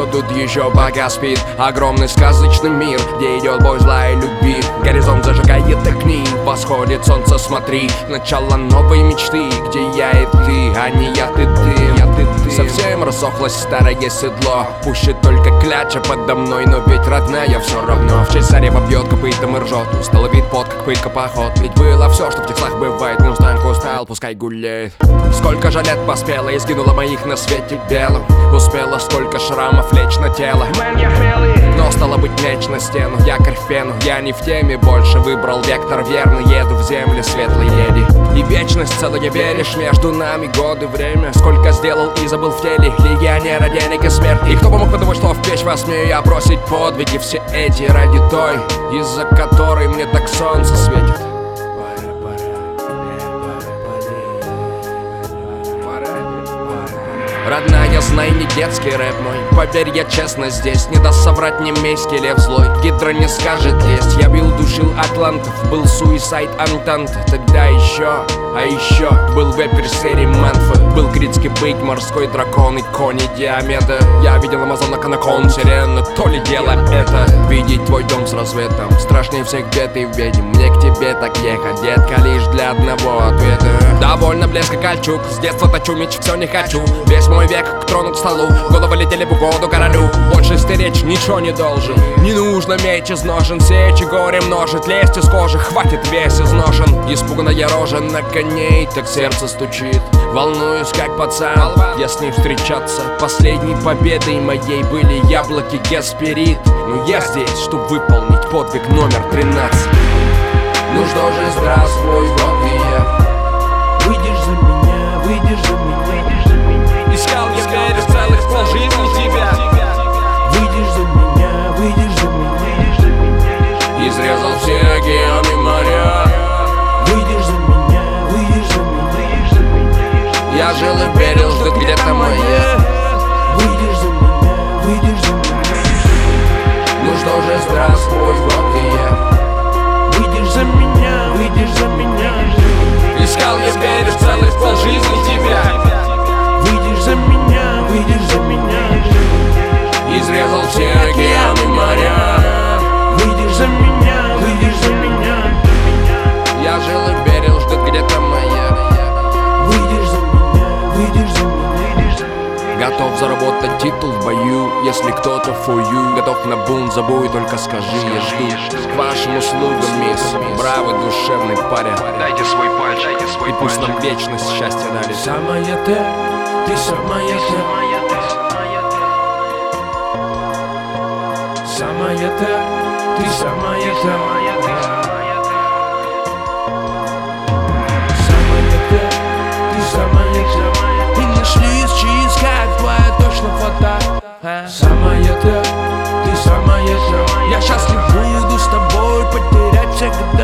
кто тут еще пока спит? Огромный сказочный мир, где идет бой зла и любви. Горизонт зажигает огни, восходит солнце, смотри. Начало новой мечты, где я и ты, а не я, ты. Совсем рассохлось старое седло, пуще только кляча подо мной, но ведь родная все равно. В честь зарева бьет копытом и ржет, устало вид пот, как пытка поход. Ведь было все, что в текстах бывает, мустанг устал, пускай гуляет. Сколько же лет поспела и сгинула моих на свете белым. Успела столько шрамов лечь на тело, но стало быть меч на стену, якорь в пену. Я не в теме больше, выбрал вектор верный, еду в земли светлой леди. И вечность целая, веришь, между нами годы, время. Сколько сделал и забыл в теле, легионера, денег и смерть. И кто бы мог подумать, что в печь во сне я бросить подвиги все эти ради той, из-за которой мне так солнце светит. Родная, знай, не детский рэп мой. Поверь, я честно здесь, не даст соврать немейский лев злой. Гидра не скажет лезть, я бил, душил атлантов. Был суисайд антант, тогда еще. А еще был вепер серии Мэнфа. Был критский бык, морской дракон и кони Диомеда. Я видел амазонок, анакон, сирена. То ли дело это видеть твой дом с рассветом. Страшнее всех бед и ведьм. Мне к тебе так ехать, детка, лишь для одного ответа. Довольно блеска кольчуг, с детства точу меч, все не хочу. Весь мой век к трону, к столу, головы летели в угоду королю. Больше стеречь ничего не должен, не нужно меч из ножен. Сечь и горе множит, лезть из кожи, хватит весь изношен. Испуганная рожа на коней, так сердце стучит. Волнуюсь, как пацан, я с ней встречаться. Последней победой моей были яблоки Гесперид. Но я здесь, чтобы выполнить подвиг номер 13. Ну что же, здравствуй, вот и я. Выйдешь за меня, выйдешь за меня. Искал я верю целых полжизни тебя. Выйдешь за меня, выйдешь за меня. Изрезал все океаны моря. Выйдешь за меня, выйдешь за меня. Я жил и верил, что где-то моя. Выйдешь за меня, выйдешь за меня. Ну что же, здравствуй, вот и я. Выйдешь за меня, выйдешь за меня. Искал я верю целых полжизни тебя. Выйдешь за меня, выйдешь за меня. Изрезал все океаны моря. Выйдешь за меня, выйдешь за меня. Я жил и верил, что где-то моя. Выйдешь за меня, выйдешь за меня. Готов заработать титул в бою, если кто-то for you. Готов на бунт, забой, только скажи, я жду. К вашим услугам, мисс, бравый душевный парень. Дайте свой пальчик, дайте свой И пусть пальчик. нам вечность счастья дали. Самая ты самая самая ты самая самая ты самая. И нашли чиз, как твоя точно фото. Самая ты самая. Я счастлив буду с тобой потерять всегда.